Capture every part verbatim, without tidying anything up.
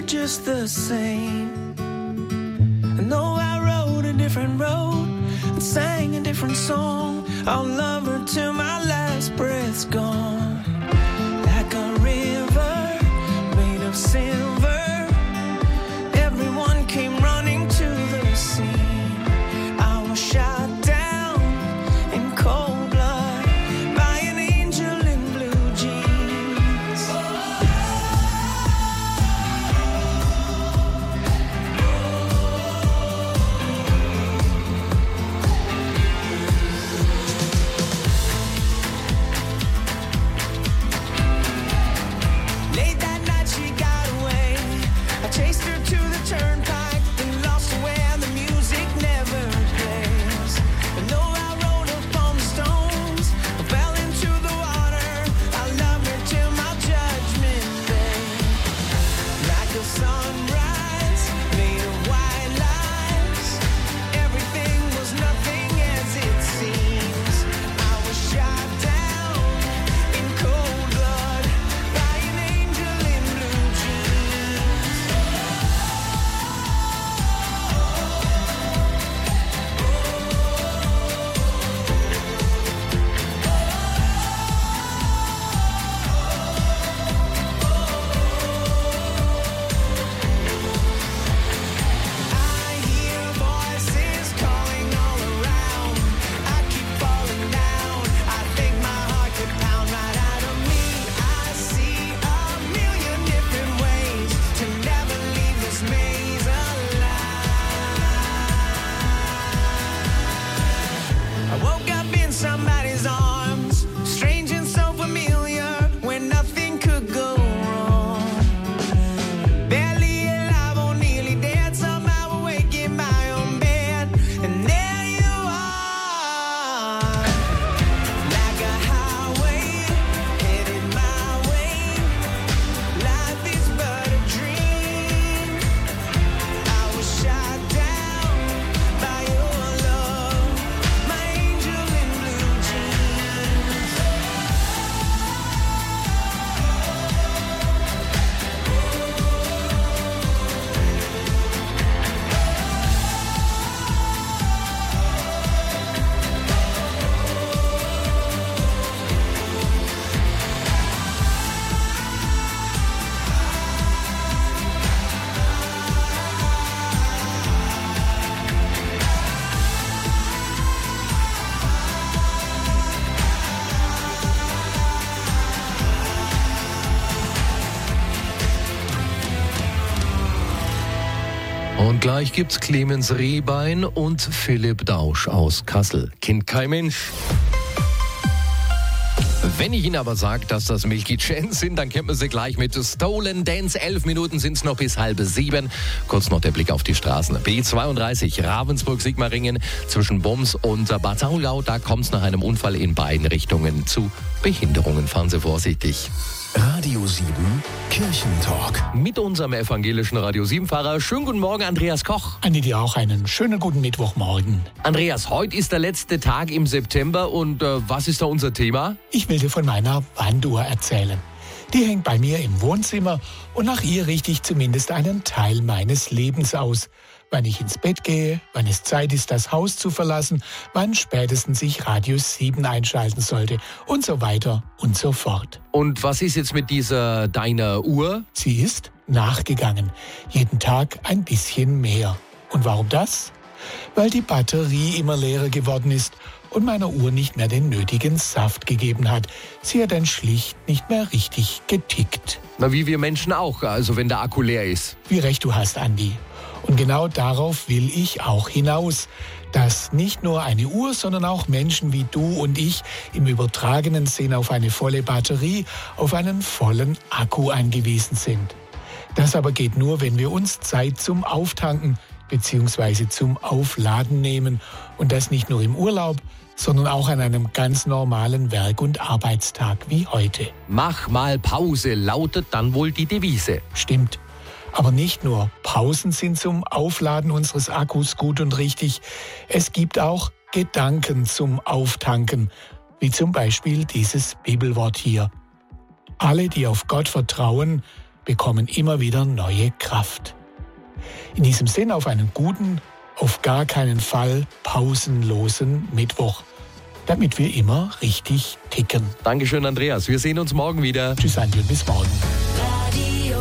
just the same. I know I rode a different road and sang a different song. I'll love her till my last breath's gone. Like a river made of silver, everyone came running to the sea. I was shot down in cold blood by an angel in blue jeans. Late that night she got away. I chased her to the turnpike and lost her where the music never plays. I know I rolled up on the stones, I fell into the water. I love her till my judgment day. Like a sunrise made of white lines, everything was nothing as it seems. I was shot down in cold blood by an angel in blue jeans. I hear voices calling all around. I keep falling down. I think my heart could pound right out of me. I see a million different ways to never leave this maze alive. I woke up in somebody's arms, strange and so familiar, where nothing could go wrong. Barely alive or nearly dead, somehow awake in my own bed, and there you are. Like a highway, headed my way. Life is but a dream. I was shot down by your love, my angel in blue jeans. Und gleich gibt's Clemens Rehbein und Philipp Dausch aus Kassel. Kennt kein Mensch. Wenn ich Ihnen aber sage, dass das Milky Chance sind, dann kennt man sie gleich mit Stolen Dance. Elf Minuten sind es noch bis halb sieben. Kurz noch der Blick auf die Straßen. B zweiunddreißig, Ravensburg-Sigmaringen zwischen Boms und Bad Saulgau. Da kommt es nach einem Unfall in beiden Richtungen zu Behinderungen. Fahren Sie vorsichtig. Radio sieben Kirchentalk. Mit unserem evangelischen Radio sieben-Fahrer. Schönen guten Morgen, Andreas Koch. An dir auch einen schönen guten Mittwochmorgen. Andreas, heute ist der letzte Tag im September und äh, was ist da unser Thema? Ich will dir von meiner Wanduhr erzählen. Die hängt bei mir im Wohnzimmer und nach ihr richte ich zumindest einen Teil meines Lebens aus. Wann ich ins Bett gehe, wann es Zeit ist, das Haus zu verlassen, wann spätestens ich Radio sieben einschalten sollte und so weiter und so fort. Und was ist jetzt mit dieser deiner Uhr? Sie ist nachgegangen. Jeden Tag ein bisschen mehr. Und warum das? Weil die Batterie immer leerer geworden ist und meiner Uhr nicht mehr den nötigen Saft gegeben hat. Sie hat dann schlicht nicht mehr richtig getickt. Na, wie wir Menschen auch, also wenn der Akku leer ist. Wie recht du hast, Andi. Und genau darauf will ich auch hinaus, dass nicht nur eine Uhr, sondern auch Menschen wie du und ich im übertragenen Sinn auf eine volle Batterie, auf einen vollen Akku angewiesen sind. Das aber geht nur, wenn wir uns Zeit zum Auftanken bzw. zum Aufladen nehmen. Und das nicht nur im Urlaub, sondern auch an einem ganz normalen Werk- und Arbeitstag wie heute. Mach mal Pause, lautet dann wohl die Devise. Stimmt. Aber nicht nur Pausen sind zum Aufladen unseres Akkus gut und richtig. Es gibt auch Gedanken zum Auftanken, wie zum Beispiel dieses Bibelwort hier. Alle, die auf Gott vertrauen, bekommen immer wieder neue Kraft. In diesem Sinn auf einen guten, auf gar keinen Fall pausenlosen Mittwoch, damit wir immer richtig ticken. Dankeschön, Andreas. Wir sehen uns morgen wieder. Tschüss, Andi, und bis morgen. Radio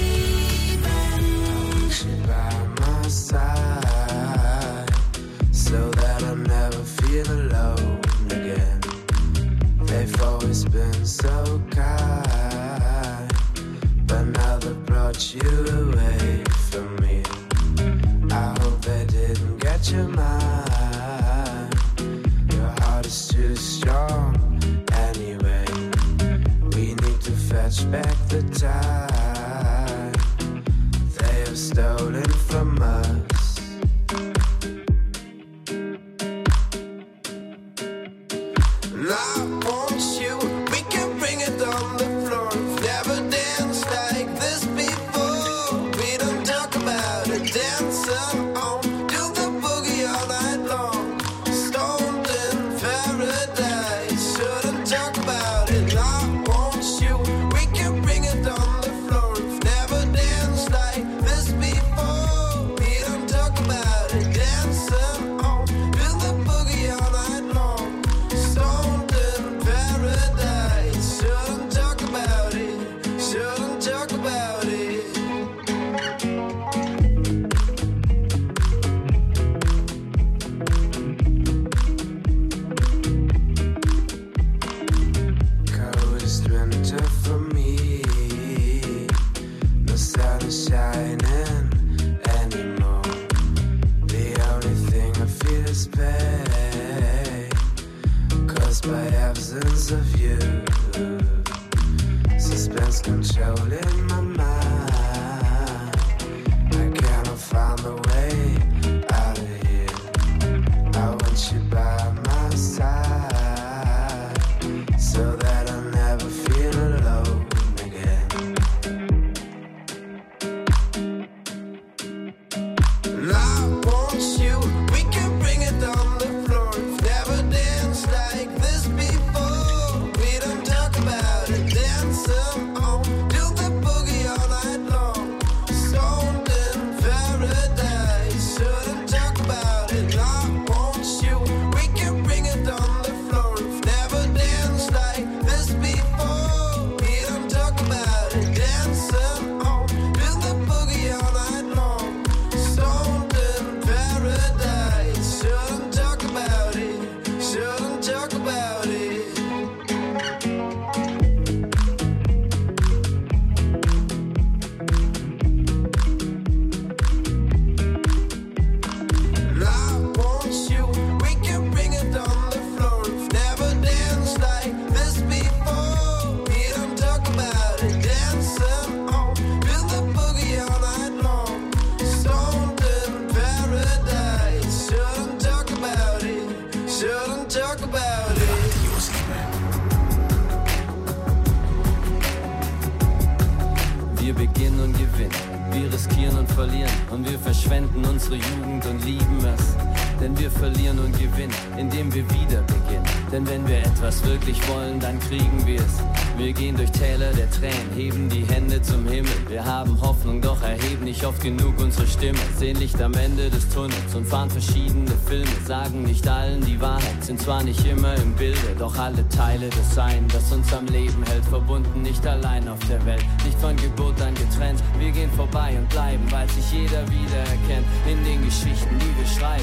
So that I'll never feel alone again. They've always been so kind, but now they brought you away from me. I hope they didn't get your mind. Your heart is too strong anyway. We need to fetch back the time they have stolen from us. And I want you, we can bring it on the floor. Never danced like this before. We don't talk about it, dancing on, do the boogie all night long. Stoned in paradise, shouldn't talk about it. And I want you, we can bring it on the floor. Never danced like this before. We don't talk about it, dancing on, do the boogie all night long. Stoned in paradise, shouldn't talk about it, shouldn't talk about it. Coldest winter for me, no sun is shining anymore. The only thing I feel is pain, caused by absence of you. Suspense controlling my mind. I cannot find a way out of here. I want you by my side, so that I'll never feel alone again. And I want you, we can bring it on the floor. Never danced like this before. We don't talk about it, dancing on, do the boogie all night long. Stoned in paradise, shouldn't talk about it. And I want you, we can bring it on the floor. Never danced like this before. We don't talk about it, dancing on, do the boogie all night long. Stoned in paradise, shouldn't talk about it, shouldn't talk about it. And I want you, we can bring it on the floor. Never danced like this before. We don't talk about it, dancing on, do the boogie all night long. Stoned in paradise, shouldn't talk about it, shouldn't talk about it. Wir beginnen und gewinnen, wir riskieren und verlieren und wir verschwenden unsere Jugend und lieben es. Denn wir verlieren und gewinnen, indem wir wieder beginnen. Denn wenn wir etwas wirklich wollen, dann kriegen wir es. Wir gehen durch Täler der Tränen, heben die Hände zum Himmel. Wir haben Hoffnung, doch erheben nicht oft genug unsere Stimme. Sehen Licht am Ende des Tunnels und fahren verschiedene Filme. Sagen nicht allen die Wahrheit, sind zwar nicht immer im Bilde, doch alle Teile des Sein, das uns am Leben hält. Verbunden, nicht allein auf der Welt, nicht von Geburt an getrennt. Wir gehen vorbei und bleiben, weil sich jeder wiedererkennt in den Geschichten, die wir schreiben.